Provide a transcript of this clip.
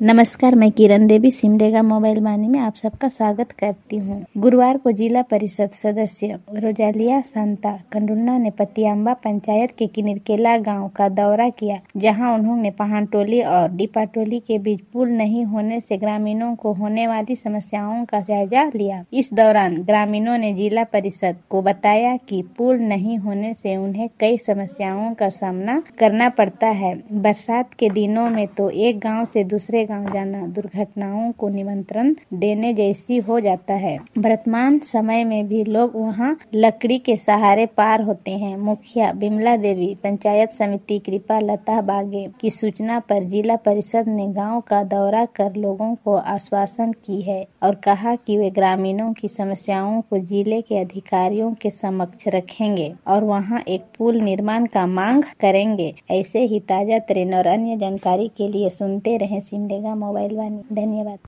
नमस्कार, मैं किरण देवी सिमडेगा मोबाइल वाणी में आप सबका स्वागत करती हूँ। गुरुवार को जिला परिषद सदस्य रोजालिया सांता कंडुलना ने पतियाम्बा पंचायत के किनिरकेला गांव का दौरा किया, जहां उन्होंने पहानटोली और डिपाटोली के बीच पुल नहीं होने से ग्रामीणों को होने वाली समस्याओं का जायजा लिया। इस दौरान ग्रामीणों ने जिला परिषद को बताया कि पुल नहीं होने से उन्हें कई समस्याओं का सामना करना पड़ता है। बरसात के दिनों में तो एक गाँव से दूसरे गांव जाना दुर्घटनाओं को निमंत्रण देने जैसी हो जाता है। वर्तमान समय में भी लोग वहां लकड़ी के सहारे पार होते हैं। मुखिया बिमला देवी, पंचायत समिति कृपा लता बागे की सूचना पर जिला परिषद ने गांव का दौरा कर लोगों को आश्वासन की है और कहा कि वे ग्रामीणों की समस्याओं को जिले के अधिकारियों के समक्ष रखेंगे और वहां एक पुल निर्माण का मांग करेंगे। ऐसे ही ताजा ट्रेन और अन्य जानकारी के लिए सुनते रहें सिमडेगा मोबाइल वाणी। धन्यवाद।